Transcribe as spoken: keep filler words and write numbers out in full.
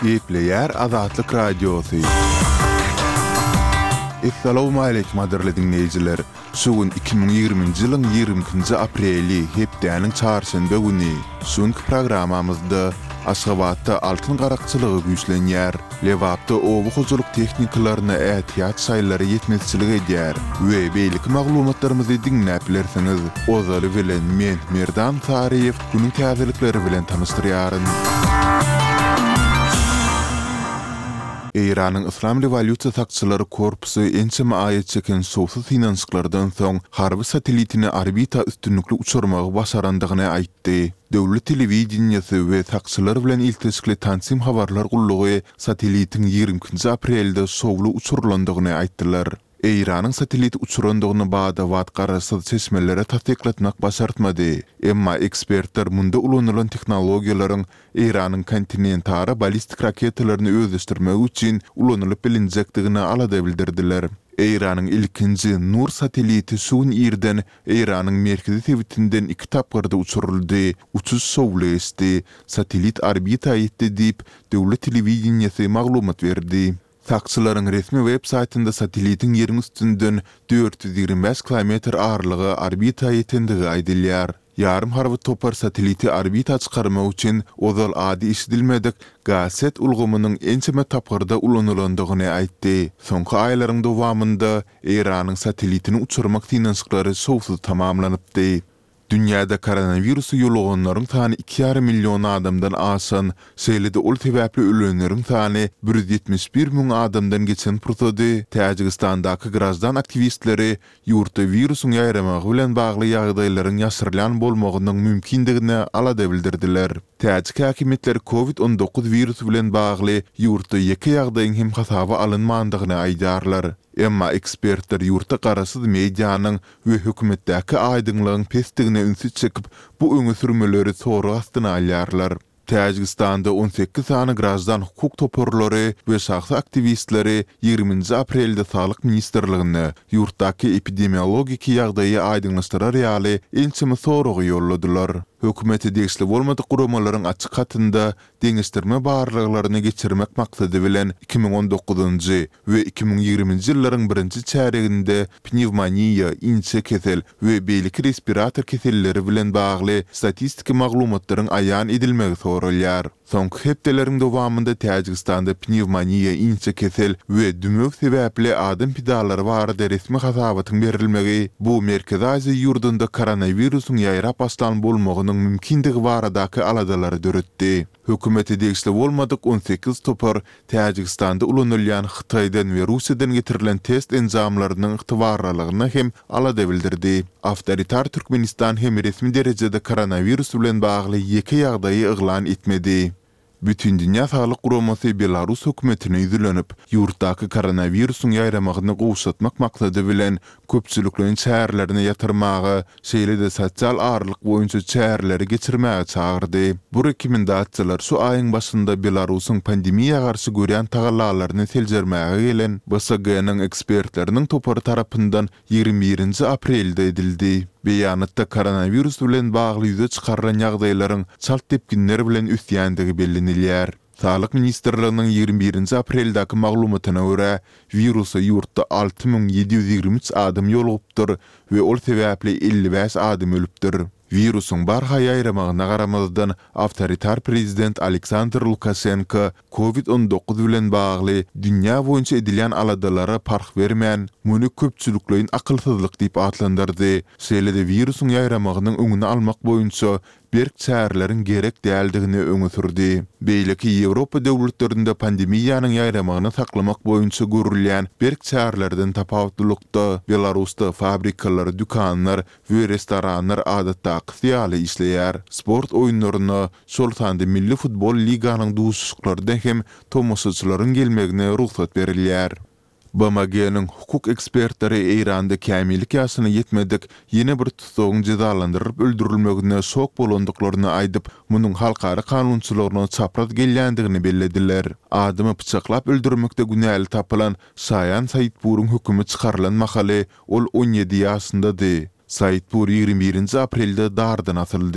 Gepleyer Azatlyk Radiosu. Assalamu alaykum aderli dinleyijiler. Şugun iki bin ýygrymynjy ýylyň ýygrimiňinji apreli hepdeniň çarşamba güni şunky programamyzda Aşgabatda altyn garakçylygy güýçlenýär. Lewapda owu huzurluk tehnikalaryna ätiyat saýlary ýetmezçilik edýär. We beýlik maglumatlarymyzy dinläp bilersiňiz. Ozary bilen men Merdan Tariýew günüň täzelikleri bilen tanışdyrýaryn. İran'ın İslam Revolüsiýa Sakçylary Korpusu ençeme aýat çeken sowsuz finanslardan soň harby satelitini orbita üstünlikli uçurmagy başarandygyny aýtdy. Döwlet telewizionyasy we sakçylar bilen iltisikli tansim habarlar gullugy satelitin ýygrimiňinji aprelde sowlu uçurulandygyny aýtdylar. İran'ın satelit uçurandygyny bada wat garasy çeşmelere tasdiklatmak başartmady. Emma ekspertler munda ulanylan tehnologiýalaryň İran'ın kontinentara balistik raketalaryny özleşdirmek üçin ulanylyp bilinjekdigini alada bildirdiler. İran'ın ilkinji Nur sateliti suwun ýerden İran'ın merkezi tewitinden iki tapgyrda uçuruldy. Uçuş sowlu esdi. Satelit orbita ýetdi diýip döwlet telewizionyasy maglumat berdi. Sakçylaryň resmi web saýtynda satelitin ýeriň üstünden dört yüz ýigri beş kilometr ağırlygy orbita ýetendigi aýdylýar. Yarım harby topar sateliti orbita çykarmak üçin ozal ady işdilmedik gaset ulgamynyň ençeme tapgyrda ulanylandygyny aýtdy. Soňky aýlaryň dowamında İran'yň satelitini uçurmak finanslary sowsuz tamamlanypdy. Dünyada koronavirusu ýolaganlaryň sany iki ýarym million adamdan aşan, şeýlede ol sebäpli ölenleriň sany bir yüz ýetmiş bir miň adamdan geçen pursady. Täjikistandaky grazdan aktivistleri ýurtda virusyň ýaýramagy bilen bagly ýagdaýlaryň ýaşyrlan bolmagynyň mümkindigine alada bildirdiler. Täjik häkimetleri covid on dokuz virusu bilen bagly ýurtda ýeke ýagdaýyň hem hasaba alynmandygyny aýdarlar. Emma ekspertler ýurtda garasyz mediýanyň we hökümetdäki aýdyňlygyň pesdigine ünsüz çekip bu öňe sürmeleri soru astyna alýarlar. Täjikistanda on sekiz sany grazdan hukuk toporlary we şahsy aktivistleri ýygrimiňji aprelde Sağlyk Ministrligine ýurtdaky epidemiologik ýagdaýy aýdyňlaşdyrar ýaly ençeme sorugy ýolladylar. Hökümeti degişli bolmadyk guramalaryň açyk hatynda deňişdirme barlyklaryny geçirmek maksady bilen iki bin on dokuzunjy we iki bin ýigriminji ýyllaryň birinji çäreginde pnevmoniýa, inçe kesel we beýlik respirator keselleri bilen bagly statistik maglumatlaryň aýan edilmegi sorulýar. Soňky hepdeleriň dowamında Täjikistanda pnevmoniýa, inçe kesel we dümök sebäpli adam pidalary barada resmi hasabatyň berilmegi bu Merkezi Aziýa ýurdunda koronawirusyň ýaýrap başlan bolmagy mümkindigi baradaky aladalary döretdi. Hökümeti degişli bolmadyk on sekiz topar Täjikistanda ulanylýan Hytaýdan we Russiýadan getirilen test enzamlarynyň ygtybarlygyny hem alada bildirdi. Awtoritar Türkmenistan hem resmi derejede koronavirus bilen bagly ýeke ýagdaýy eglan etmedi. Bütün Dünya Sağlyk Guramasy Belarus hökümetine ýüzlenip, ýurtdaky koronavirusyň ýaýramagyny gowşatmak maksady bilen köpçülikliň şäherlerine ýatyrmagy, şeýle-de sosial ağırlyk boýunça şäherleri geçirmäge çagyrdy. Bu rekomendatsiýalar şu aýyň başynda Belarusyň pandemiýa garşy görýän tagallalaryny seljermäge gelen B S G-nyň ekspertleriniň topary tarapyndan ýygrimi birinji aprelde edildi. Beýanatda koronavirus bilen bagly ýüze çykarylan ýagdaýlaryň çalt tepkinleri bilen üstýändigi bellenilýär. Sağlyk Ministrliginiň ýygrimi birinji apreldaky maglumatyna görä, virusy ýurtda alty miň ýedi ýüz ýigri üç adam ýolugypdyr we ol sebäpli elli beş adam ölüpdir. Virusyň barha ýaýramagyna garamazdan awtoritar prezident Aleksandr Lukashenko covid on dokuz bilen bagly dünýä boýunça edilen aladalara park bermän, muny köpçülikliň akylsyzlyk diýip atlandyrdy. Şeýle-de virusyň ýaýramagynyň öňüni almak boýunça berk çäreleriň gerek däldigini öňe sürdi. Beýleki Ýewropa döwletlerinde pandemiýanyň ýaýramagyny saklamak boýunça görülýän berk çärelerden tapawutlykda Belarusda fabrikalar, dükanlar we restoranlar adatda ýaly işleýär. Sport oýunlaryna, şol sanda milli futbol liganyň duşuklarynda hem tomoşaçylaryň gelmegine ruhsat berilýär. B M G-niň hukuk ekspertleri İranda kämillik ýaşyna ýetmedik ýene bir tutsagyň cezalandyryp öldürilmegine şok bolandyklaryny aýdyp, munyň halkara kanunçylaryna çapraz gelýändigini bellediler. Adymy pyçaklap öldürmekde günäli tapylan Şayan Saýitpur'un hökümi çykarylan mahaly ol on ýedi ýaşyndady. Saýitpur ýygrimi birinji aprelde dardan atyldy.